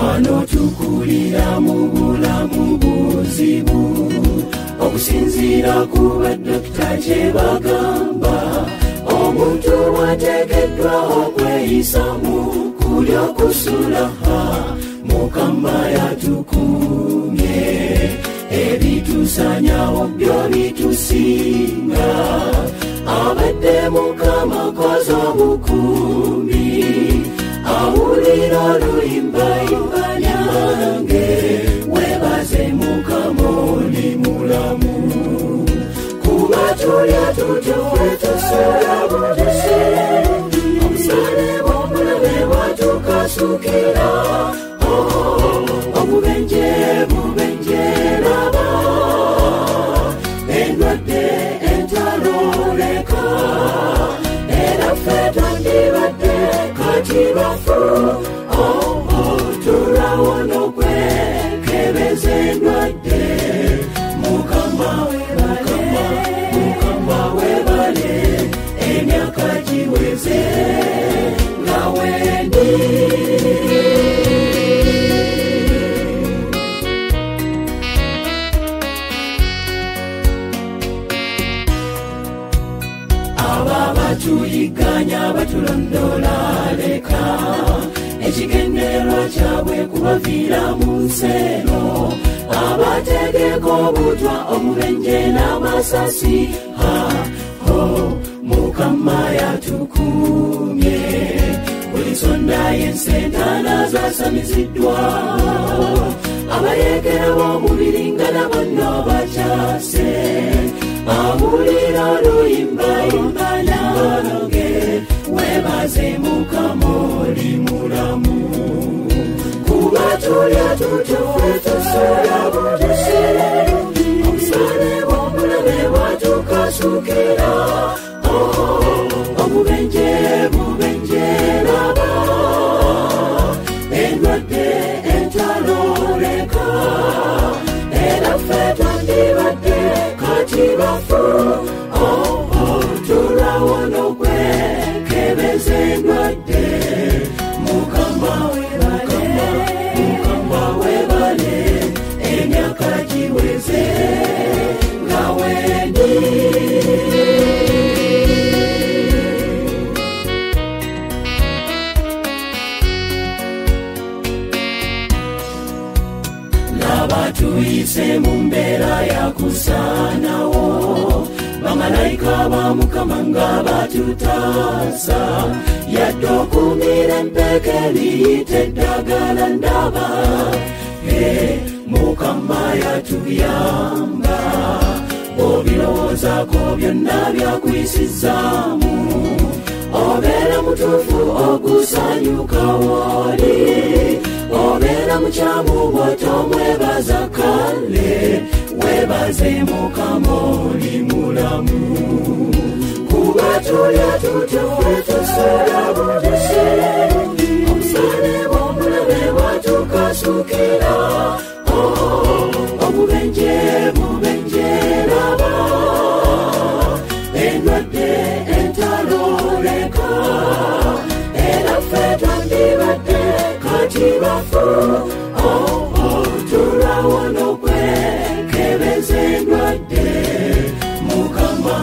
wano tukulira mu bulamu buzibu okusinziira ku badokita kye bagamba omuntu wateekeddwa okweyisamu kulya kusula Mukama yatukumye ebitusanyawo byo bitusinga abadde Mukama koza obukumbi awulira oluyimba lyange webaze Mukama oli mulamu kuba tulya tutyo tusula butuse omusale w'omulabe watukasukira obubenje laba endwadde entaloleka era ffe twandibadde kati bafu tulawona okwekebeza endwadde Mukama webale emyaka giweze nga wendi tuyiganya batulondola leka ekigenderwa kyabwe kubaviira mu nsero abategeka obutwa omubenje n'amasasi Mukama yatukumye buli nsonda y'ensentaana zasamiziddwa abayekera b'omubiri nga nabo nno bakyase awulira oluyimba lyange webaze Mukama oli mulamu kuba tulya tutyo tusula butuse omusale w'omulabe watukasukira obubenje laba endwadde entaloleka era ffe twandibadde kati bafu tulawona okwekebeza endwadde Mukama webale emyaka giweze nga wendi tuyise mu mbeera yakusaanawo bamalayika ba Mukama nga batutaasa yadde okumira empeke liyita eddagala ndaba Mukama yatuyamba obirowoozaako byonna byakuyisizaamu obeera mutuufu ogusanyuka wooli obeera mukyamu bw'otomwebaza kale webaze Mukama oli mulamu kuba tulya tutyo tusula butuse omusale w'omulabe watukasukira obubenje laba endwadde entaloleka era ffe twandibadde kati bafu tulawona okwekebeza endwadde Mukama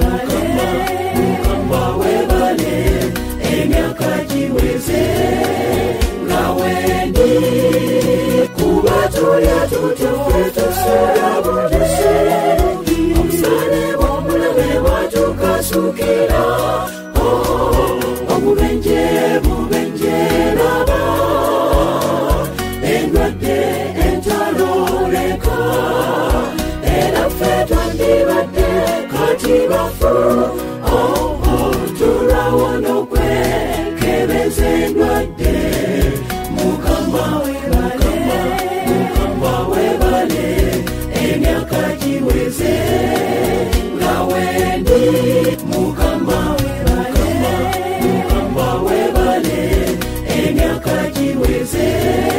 webale emyaka giweze nga wendi kuba tulya tutyo tusula butuse omusale w'omulabe watukasukira obubenje laba endwadde entaloleka era ffe twandibadde kati bafu tulawona okwekebeza endwadde Mukama webale emyaka giweze nga wendi Mukama webale emyaka giweze